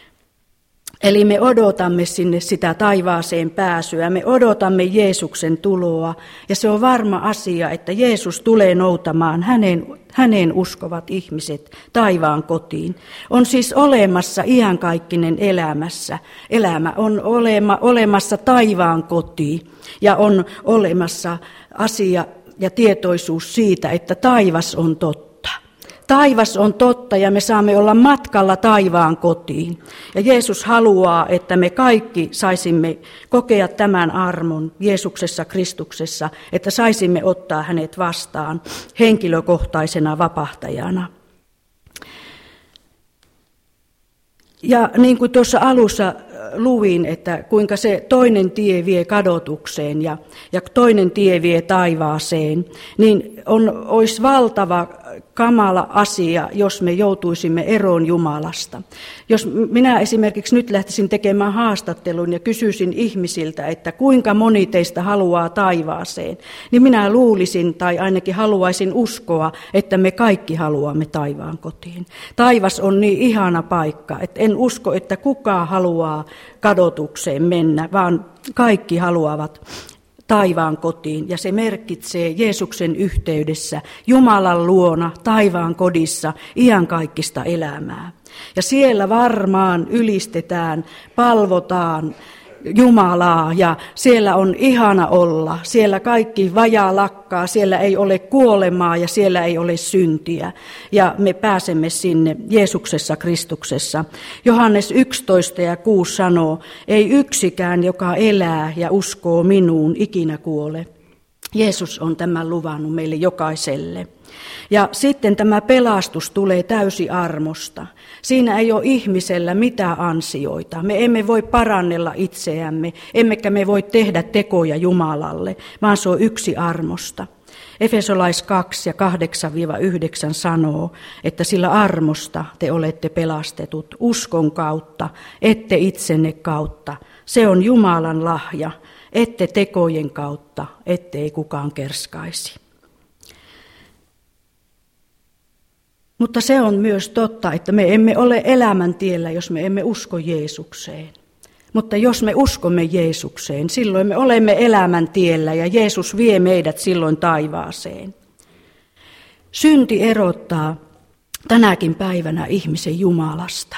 Eli me odotamme sinne sitä taivaaseen pääsyä, me odotamme Jeesuksen tuloa, ja se on varma asia, että Jeesus tulee noutamaan häneen uskovat ihmiset taivaan kotiin. On siis olemassa iankaikkinen elämä on olemassa taivaan koti, ja on olemassa asia ja tietoisuus siitä, että taivas on totta. Taivas on totta ja me saamme olla matkalla taivaan kotiin. Ja Jeesus haluaa, että me kaikki saisimme kokea tämän armon Jeesuksessa Kristuksessa, että saisimme ottaa hänet vastaan henkilökohtaisena vapahtajana. Ja niin kuin tuossa alussa luin, että kuinka se toinen tie vie kadotukseen ja toinen tie vie taivaaseen, niin olisi valtava kamala asia, jos me joutuisimme eroon Jumalasta. Jos minä esimerkiksi nyt lähtisin tekemään haastattelun ja kysyisin ihmisiltä, että kuinka moni teistä haluaa taivaaseen, niin minä luulisin tai ainakin haluaisin uskoa, että me kaikki haluamme taivaan kotiin. Taivas on niin ihana paikka, että en usko, että kukaan haluaa kadotukseen mennä, vaan kaikki haluavat taivaan kotiin, ja se merkitsee Jeesuksen yhteydessä Jumalan luona taivaan kodissa iankaikkista elämää. Ja siellä varmaan ylistetään, palvotaan Jumalaa ja siellä on ihana olla. Siellä kaikki vajaa lakkaa, siellä ei ole kuolemaa ja siellä ei ole syntiä. Ja me pääsemme sinne Jeesuksessa Kristuksessa. Johannes 11:6 sanoo, ei yksikään, joka elää ja uskoo minuun, ikinä kuole. Jeesus on tämän luvannut meille jokaiselle. Ja sitten tämä pelastus tulee täysi armosta. Siinä ei ole ihmisellä mitään ansioita. Me emme voi parannella itseämme, emmekä me voi tehdä tekoja Jumalalle, vaan se on yksi armosta. Efesolais 2 ja 8-9 sanoo, että sillä armosta te olette pelastetut uskon kautta, ette itsenne kautta. Se on Jumalan lahja, ette tekojen kautta, ettei kukaan kerskaisi. Mutta se on myös totta, että me emme ole elämäntiellä, jos me emme usko Jeesukseen. Mutta jos me uskomme Jeesukseen, silloin me olemme elämäntiellä ja Jeesus vie meidät silloin taivaaseen. Synti erottaa tänäkin päivänä ihmisen Jumalasta.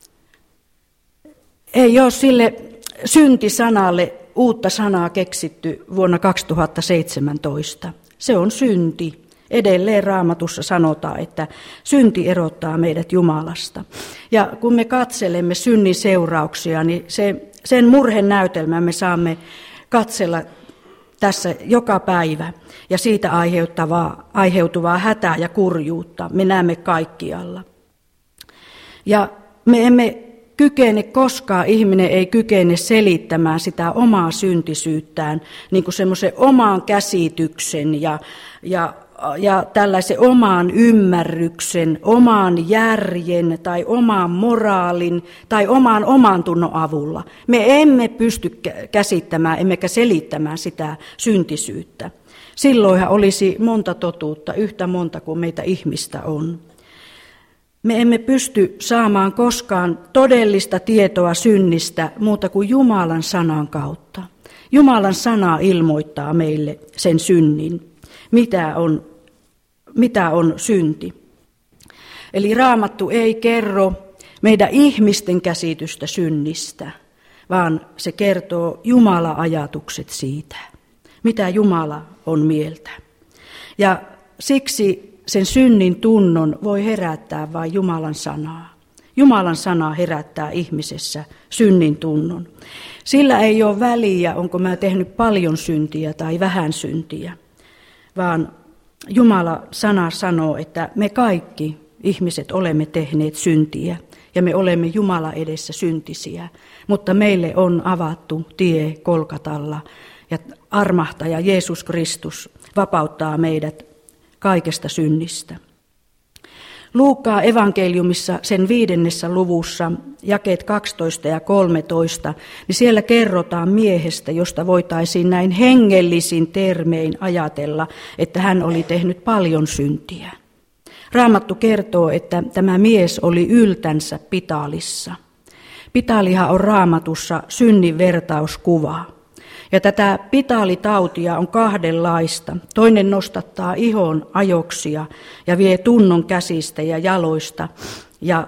Ei ole sille syntisanalle uutta sanaa keksitty vuonna 2017. Se on synti. Edelleen Raamatussa sanotaan, että synti erottaa meidät Jumalasta. Ja kun me katselemme synnin seurauksia, niin sen murhenäytelmän me saamme katsella tässä joka päivä. Ja siitä aiheutuvaa hätää ja kurjuutta me näemme kaikkialla. Ja me emme kykene koskaan, ihminen ei kykene selittämään sitä omaa syntisyyttään, niin kuin semmoisen oman käsityksen ja tällaisen oman ymmärryksen, oman järjen tai oman moraalin tai oman tunnon avulla. Me emme pysty käsittämään emmekä selittämään sitä syntisyyttä. Silloinhan olisi monta totuutta, yhtä monta kuin meitä ihmistä on. Me emme pysty saamaan koskaan todellista tietoa synnistä muuta kuin Jumalan sanan kautta. Jumalan sana ilmoittaa meille sen synnin. Mitä on synti. Eli Raamattu ei kerro meidän ihmisten käsitystä synnistä, vaan se kertoo Jumalan ajatukset siitä, mitä Jumala on mieltä. Ja siksi sen synnin tunnon voi herättää vain Jumalan sanaa. Jumalan sana herättää ihmisessä synnin tunnon. Sillä ei ole väliä, onko mä tehnyt paljon syntiä tai vähän syntiä, vaan Jumala sana sanoo, että me kaikki ihmiset olemme tehneet syntiä ja me olemme Jumala edessä syntisiä, mutta meille on avattu tie Kolkatalla ja armahtaja Jeesus Kristus vapauttaa meidät kaikesta synnistä. Luukkaan evankeliumissa sen 5. luvussa, jakeet 12 ja 13, niin siellä kerrotaan miehestä, josta voitaisiin näin hengellisin termein ajatella, että hän oli tehnyt paljon syntiä. Raamattu kertoo, että tämä mies oli yltänsä Pitaalissa. Pitaalihan on Raamatussa synnin vertauskuva. Ja tätä pitaalitautia on kahdenlaista. Toinen nostattaa ihon ajoksia ja vie tunnon käsistä ja jaloista. Ja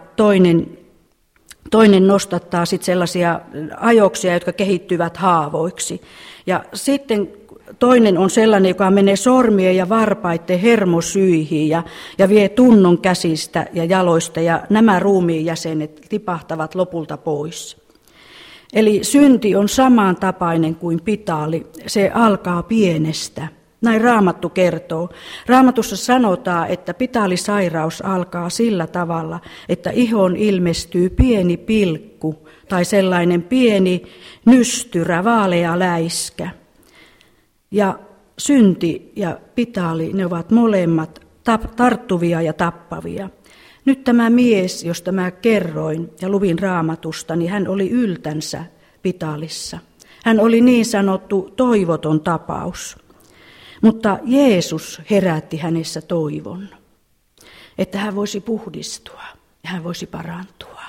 toinen nostattaa sitten sellaisia ajoksia, jotka kehittyvät haavoiksi. Ja sitten toinen on sellainen, joka menee sormien ja varpaiden hermosyihin ja vie tunnon käsistä ja jaloista. Ja nämä ruumiin jäsenet tipahtavat lopulta pois. Eli synti on samantapainen kuin pitaali, se alkaa pienestä. Näin Raamattu kertoo. Raamatussa sanotaan, että pitaalisairaus alkaa sillä tavalla, että ihoon ilmestyy pieni pilkku tai sellainen pieni nystyrä, vaalea läiskä. Ja synti ja pitaali, ne ovat molemmat tarttuvia ja tappavia. Nyt tämä mies, josta mä kerroin ja luvin Raamatusta, niin hän oli yltänsä Pitaalissa. Hän oli niin sanottu toivoton tapaus. Mutta Jeesus herätti hänessä toivon, että hän voisi puhdistua ja hän voisi parantua.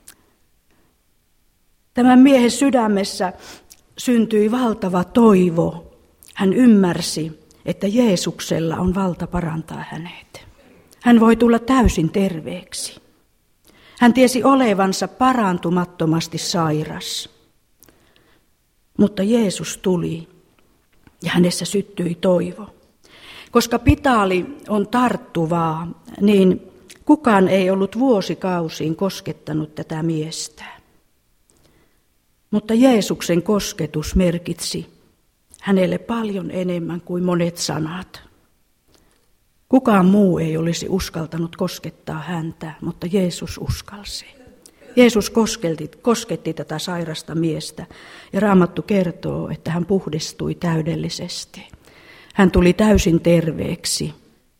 Tämän miehen sydämessä syntyi valtava toivo. Hän ymmärsi, että Jeesuksella on valta parantaa hänet. Hän voi tulla täysin terveeksi. Hän tiesi olevansa parantumattomasti sairas. Mutta Jeesus tuli ja hänessä syttyi toivo. Koska pitaali on tarttuvaa, niin kukaan ei ollut vuosikausiin koskettanut tätä miestä. Mutta Jeesuksen kosketus merkitsi hänelle paljon enemmän kuin monet sanat. Kukaan muu ei olisi uskaltanut koskettaa häntä, mutta Jeesus uskalsi. Jeesus kosketti tätä sairasta miestä ja Raamattu kertoo, että hän puhdistui täydellisesti. Hän tuli täysin terveeksi.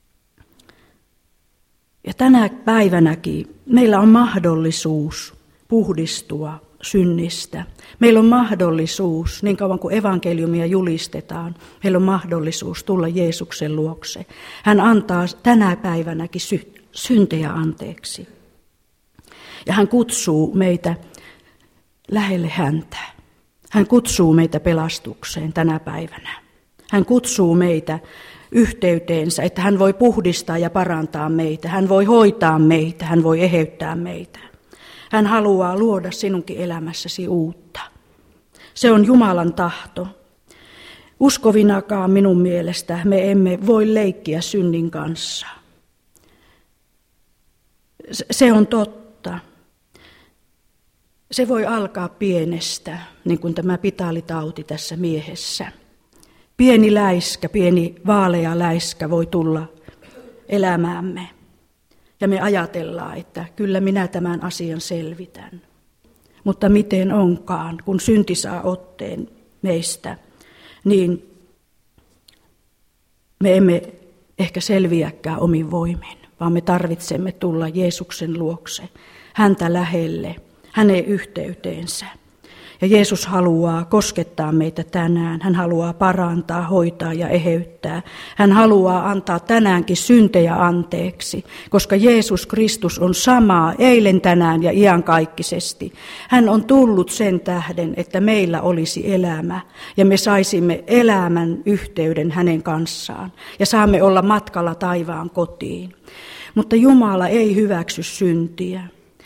Ja tänä päivänäkin meillä on mahdollisuus puhdistua synnistä. Meillä on mahdollisuus, niin kauan kuin evankeliumia julistetaan, meillä on mahdollisuus tulla Jeesuksen luokse. Hän antaa tänä päivänäkin syntejä anteeksi. Ja hän kutsuu meitä lähelle häntä. Hän kutsuu meitä pelastukseen tänä päivänä. Hän kutsuu meitä yhteyteensä, että hän voi puhdistaa ja parantaa meitä. Hän voi hoitaa meitä, hän voi eheyttää meitä. Hän haluaa luoda sinunkin elämässäsi uutta. Se on Jumalan tahto. Uskovinakaan minun mielestä me emme voi leikkiä synnin kanssa. Se on totta. Se voi alkaa pienestä, niin kuin tämä pitaalitauti tässä miehessä. Pieni läiskä, pieni vaalea läiskä voi tulla elämäämme. Ja me ajatellaan, että kyllä minä tämän asian selvitän. Mutta miten onkaan, kun synti saa otteen meistä, niin me emme ehkä selviäkään omin voimin, vaan me tarvitsemme tulla Jeesuksen luokse, häntä lähelle, hänen yhteyteensä. Ja Jeesus haluaa koskettaa meitä tänään. Hän haluaa parantaa, hoitaa ja eheyttää. Hän haluaa antaa tänäänkin syntejä anteeksi, koska Jeesus Kristus on sama eilen, tänään ja iankaikkisesti. Hän on tullut sen tähden, että meillä olisi elämä ja me saisimme elämän yhteyden hänen kanssaan ja saamme olla matkalla taivaan kotiin. Mutta Jumala ei hyväksy syntiä.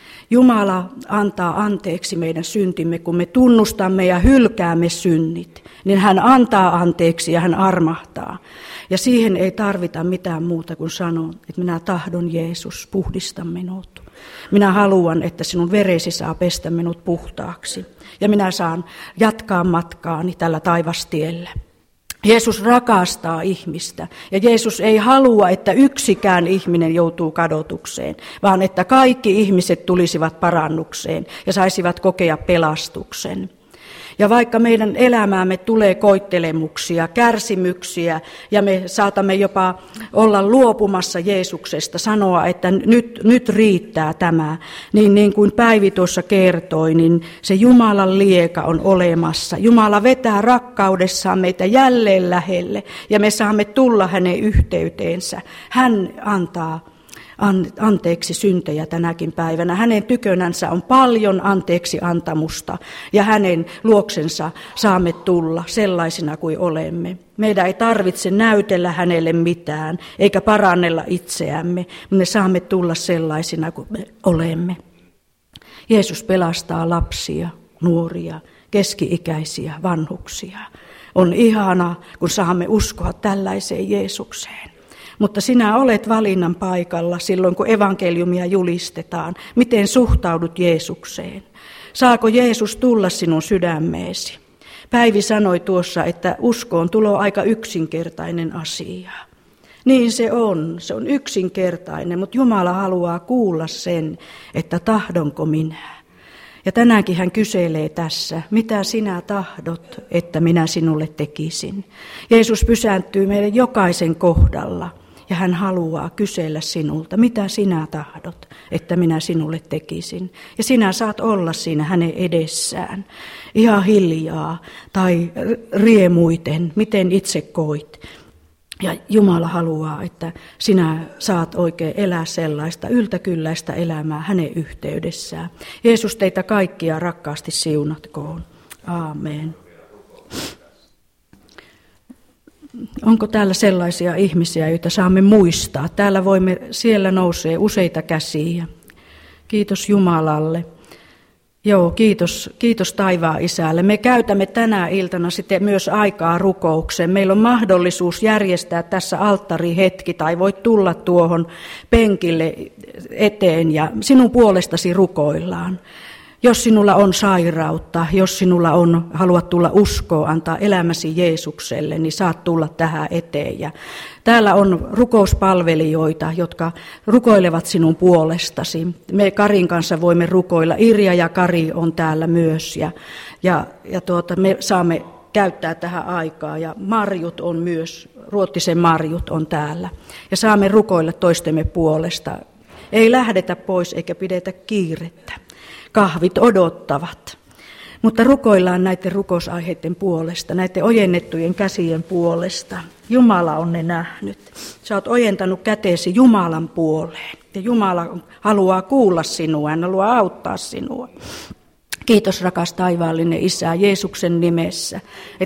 Jumala antaa anteeksi meidän syntimme, kun me tunnustamme ja hylkäämme synnit, niin hän antaa anteeksi ja hän armahtaa. Ja siihen ei tarvita mitään muuta kuin sanoa, että minä tahdon Jeesus, puhdista minut. Minä haluan, että sinun veresi saa pestä minut puhtaaksi ja minä saan jatkaa matkaani tällä taivastiellä. Jeesus rakastaa ihmistä ja Jeesus ei halua, että yksikään ihminen joutuu kadotukseen, vaan että kaikki ihmiset tulisivat parannukseen ja saisivat kokea pelastuksen. Ja vaikka meidän elämäämme tulee koettelemuksia, kärsimyksiä ja me saatamme jopa olla luopumassa Jeesuksesta, sanoa, että nyt riittää tämä, niin kuin Päivi tuossa kertoi, niin se Jumalan lieka on olemassa. Jumala vetää rakkaudessaan meitä jälleen lähelle ja me saamme tulla hänen yhteyteensä. Hän antaa anteeksi syntejä tänäkin päivänä. Hänen tykönänsä on paljon anteeksi antamusta ja hänen luoksensa saamme tulla sellaisina kuin olemme. Meidän ei tarvitse näytellä hänelle mitään eikä parannella itseämme, me saamme tulla sellaisina kuin me olemme. Jeesus pelastaa lapsia, nuoria, keski-ikäisiä, vanhuksia. On ihana, kun saamme uskoa tällaiseen Jeesukseen. Mutta sinä olet valinnan paikalla silloin, kun evankeliumia julistetaan. Miten suhtaudut Jeesukseen? Saako Jeesus tulla sinun sydämeesi? Päivi sanoi tuossa, että uskoon tulo aika yksinkertainen asia. Niin se on yksinkertainen, mutta Jumala haluaa kuulla sen, että tahdonko minä. Ja tänäänkin hän kyselee tässä, mitä sinä tahdot, että minä sinulle tekisin. Jeesus pysääntyy meidän jokaisen kohdalla ja hän haluaa kysellä sinulta, mitä sinä tahdot, että minä sinulle tekisin. Ja sinä saat olla siinä hänen edessään, ihan hiljaa tai riemuiten, miten itse koit. Ja Jumala haluaa, että sinä saat oikein elää sellaista yltäkylläistä elämää hänen yhteydessään. Jeesus teitä kaikkia rakkaasti siunatkoon. Aamen. Onko täällä sellaisia ihmisiä, joita saamme muistaa? Siellä nousee useita käsiä. Kiitos Jumalalle. Joo, kiitos taivaan Isälle. Me käytämme tänä iltana sitten myös aikaa rukoukseen. Meillä on mahdollisuus järjestää tässä alttarihetki tai voit tulla tuohon penkille eteen ja sinun puolestasi rukoillaan. Jos sinulla on sairautta, jos sinulla haluat tulla uskoon, antaa elämäsi Jeesukselle, niin saat tulla tähän eteen. Ja täällä on rukouspalvelijoita, jotka rukoilevat sinun puolestasi. Me Karin kanssa voimme rukoilla. Irja ja Kari on täällä myös ja me saamme käyttää tähän aikaa. Ja Marjut on myös, Ruottisen Marjut on täällä. Ja saamme rukoilla toistemme puolesta. Ei lähdetä pois eikä pidetä kiirettä. Kahvit odottavat, mutta rukoillaan näiden rukousaiheiden puolesta, näiden ojennettujen käsien puolesta. Jumala on ne nähnyt. Sä oot ojentanut käteesi Jumalan puoleen ja Jumala haluaa kuulla sinua, hän haluaa auttaa sinua. Kiitos rakas taivaallinen Isä Jeesuksen nimessä,